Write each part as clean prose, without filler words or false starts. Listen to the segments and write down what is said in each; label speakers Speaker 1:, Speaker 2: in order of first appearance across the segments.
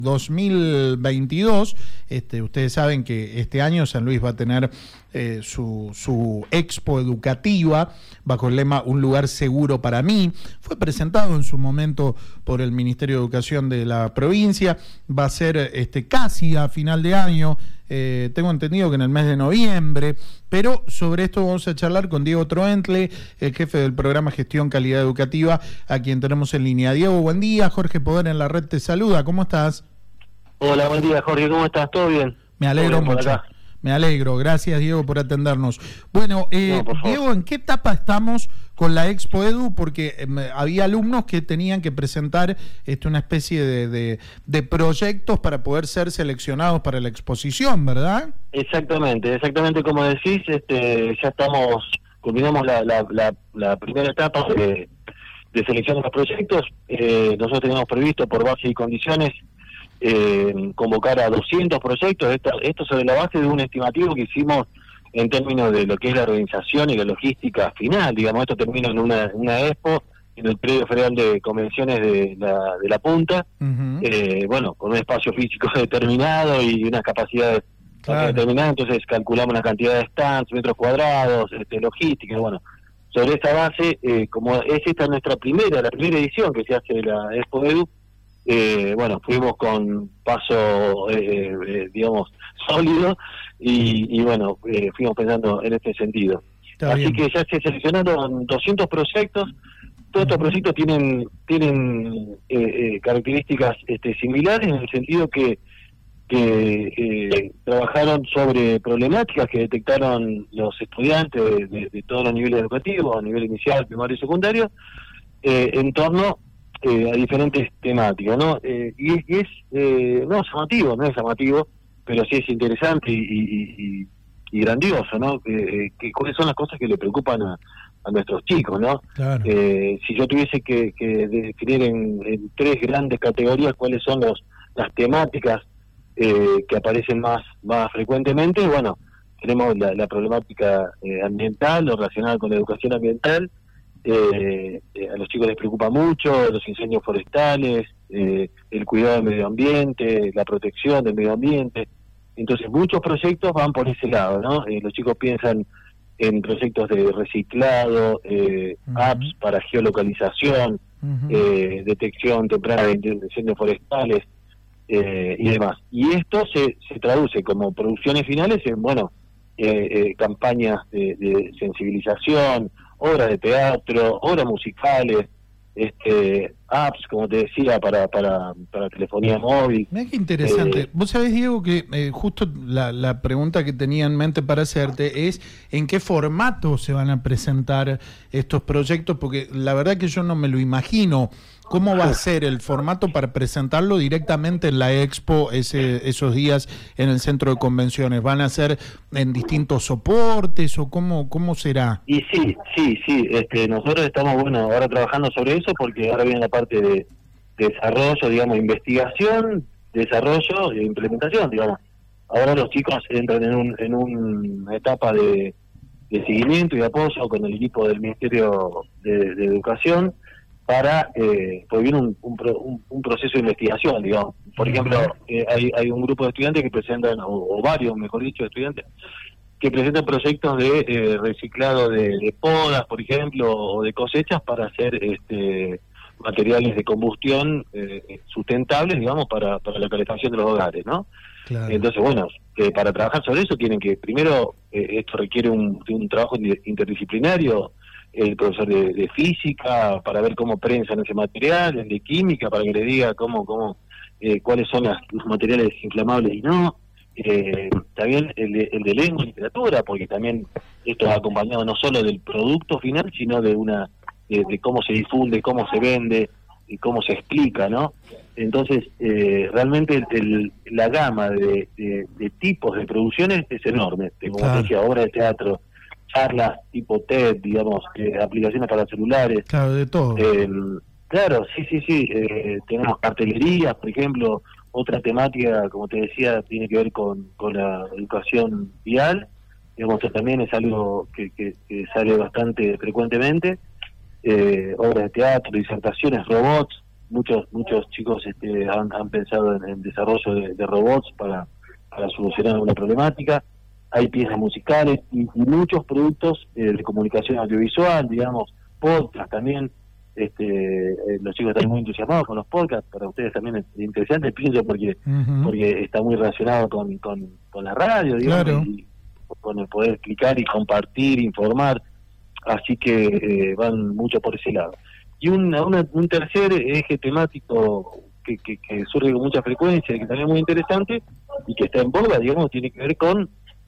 Speaker 1: 2022. Ustedes saben que este año San Luis va a tener su expo educativa bajo el lema Un lugar seguro para mí. Fue presentado en su momento por el Ministerio de Educación de la provincia. Va a ser casi a final de año. Tengo entendido que en el mes de noviembre, pero sobre esto vamos a charlar con Diego Troentle, el jefe del programa Gestión Calidad Educativa, a quien tenemos en línea. Diego, buen día. Jorge Poder en la red te saluda. ¿Cómo estás?
Speaker 2: Hola, buen día, Jorge. ¿Cómo estás? ¿Todo bien?
Speaker 1: Me alegro mucho. Me alegro. Gracias, Diego, por atendernos. Bueno, Diego, ¿en qué etapa estamos con la Expo Edu? Porque había alumnos que tenían que presentar una especie de proyectos para poder ser seleccionados para la exposición, ¿verdad?
Speaker 2: Exactamente como decís. Ya culminamos la primera etapa de selección de los proyectos. Nosotros teníamos previsto, por base y condiciones, convocar a 200 proyectos, esto sobre la base de un estimativo que hicimos en términos de lo que es la organización y la logística final. Digamos, esto termina en una expo en el predio federal de convenciones de la Punta, con un espacio físico determinado y unas capacidades determinadas. Entonces calculamos una cantidad de stands, metros cuadrados, logística. Bueno, sobre esa base, como es esta la primera edición que se hace de la Expo Edu, fuimos con paso, sólido y fuimos pensando en este sentido.
Speaker 1: Está
Speaker 2: Así
Speaker 1: bien.
Speaker 2: que ya se seleccionaron 200 proyectos. Todos estos proyectos tienen características similares, en el sentido que trabajaron sobre problemáticas que detectaron los estudiantes de todos los niveles educativos, a nivel inicial, primario y secundario, en torno a diferentes temáticas, ¿no? Y es no es llamativo, pero sí es interesante y grandioso, ¿no? ¿Cuáles son las cosas que le preocupan a nuestros chicos, ¿no?
Speaker 1: Claro.
Speaker 2: Si yo tuviese que definir en tres grandes categorías cuáles son las temáticas que aparecen más frecuentemente, tenemos la problemática ambiental, lo relacionado con la educación ambiental. A los chicos les preocupa mucho los incendios forestales, el cuidado del medio ambiente, la protección del medio ambiente. Entonces muchos proyectos van por ese lado, ¿no? Los chicos piensan en proyectos de reciclado, apps para geolocalización, detección temprana de incendios forestales y demás. Y esto se traduce como producciones finales en campañas de sensibilización, obras de teatro, obras musicales, apps, como te decía, para telefonía móvil.
Speaker 1: Mirá qué interesante. Vos sabés, Diego, que justo la pregunta que tenía en mente para hacerte es ¿en qué formato se van a presentar estos proyectos? Porque la verdad que yo no me lo imagino. ¿Cómo va a ser el formato para presentarlo directamente en la Expo esos días en el centro de convenciones? ¿Van a ser en distintos soportes o cómo será?
Speaker 2: Y sí, nosotros estamos ahora trabajando sobre eso, porque ahora viene la parte de desarrollo, digamos, investigación, desarrollo e implementación, digamos. Ahora los chicos entran en una etapa de seguimiento y apoyo con el equipo del Ministerio de Educación para pues viene un proceso de investigación, digamos. Por ejemplo, hay un grupo de estudiantes que presentan, o varios, mejor dicho, estudiantes que presentan proyectos de reciclado de podas, por ejemplo, o de cosechas para hacer materiales de combustión sustentables, digamos, para la calefacción de los hogares, ¿no?
Speaker 1: Claro.
Speaker 2: Entonces, para trabajar sobre eso tienen que, primero, esto requiere un trabajo interdisciplinario, el profesor de física para ver cómo prensan ese material, el de química para que le diga cuáles son los materiales inflamables y no. También el de lengua y literatura, porque también esto es acompañado no solo del producto final, sino de cómo se difunde, cómo se vende y cómo se explica, ¿no? Entonces, realmente la gama de tipos de producciones es enorme. Como te decía, obras de teatro, charlas tipo TED, digamos, aplicaciones para celulares.
Speaker 1: Claro, de todo.
Speaker 2: Claro, sí. Tenemos cartelerías, por ejemplo. Otra temática, como te decía, tiene que ver con la educación vial. Digamos, que también es algo que sale bastante frecuentemente. Obras de teatro, disertaciones, robots, muchos chicos han pensado en el desarrollo de robots para solucionar alguna problemática. Hay piezas musicales y muchos productos de comunicación audiovisual, digamos, podcast también. Los chicos están muy entusiasmados con los podcasts. Para ustedes también es interesante, pienso, porque está muy relacionado con la radio, digamos,
Speaker 1: claro,
Speaker 2: y con el poder explicar y compartir, informar. Así que van mucho por ese lado. Y un tercer eje temático que surge con mucha frecuencia y que también es muy interesante y que está en boga, digamos, tiene que ver con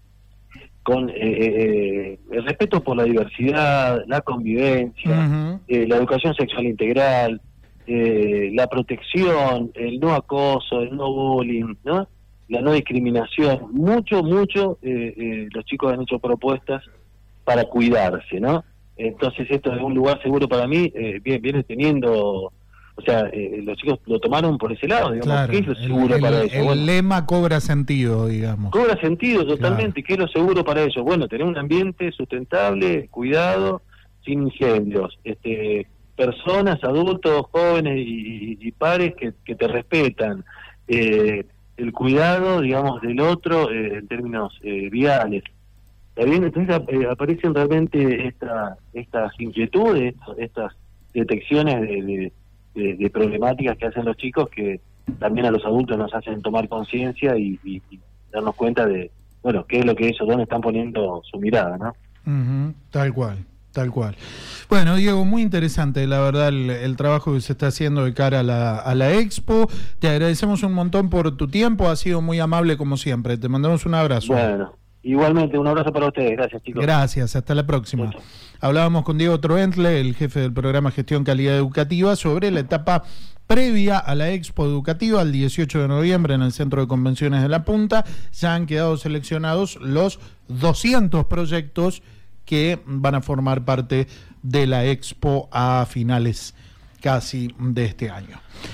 Speaker 2: el respeto por la diversidad, la convivencia, la educación sexual integral, la protección, el no acoso, el no bullying, ¿no? La no discriminación. Mucho, los chicos han hecho propuestas para cuidarse, ¿no? Entonces esto es un lugar seguro para mí, viene teniendo... O sea, los chicos lo tomaron por ese lado, digamos.
Speaker 1: claro.
Speaker 2: ¿Qué es lo seguro para eso?
Speaker 1: El lema cobra sentido, digamos.
Speaker 2: Cobra sentido totalmente.
Speaker 1: Claro.
Speaker 2: ¿Qué es lo seguro para ellos? Bueno, tener un ambiente sustentable, cuidado, sin incendios. Personas, adultos, jóvenes y pares que te respetan. El cuidado, digamos, del otro en términos viales. ¿Está bien? Entonces aparecen realmente estas inquietudes, estas detecciones de problemáticas que hacen los chicos, que también a los adultos nos hacen tomar conciencia y darnos cuenta de, bueno, qué es lo que ellos, dónde están poniendo su mirada, ¿no?
Speaker 1: Tal cual. Bueno, Diego, muy interesante, la verdad, el trabajo que se está haciendo de cara a la Expo. Te agradecemos un montón por tu tiempo, has sido muy amable como siempre. Te mandamos un abrazo.
Speaker 2: Bueno, igualmente, un abrazo para ustedes. Gracias, chicos.
Speaker 1: Gracias, hasta la próxima. Hablábamos con Diego Troentle, el jefe del programa Gestión Calidad Educativa, sobre la etapa previa a la Expo Educativa, el 18 de noviembre en el Centro de Convenciones de La Punta. Ya han quedado seleccionados los 200 proyectos que van a formar parte de la Expo a finales casi de este año.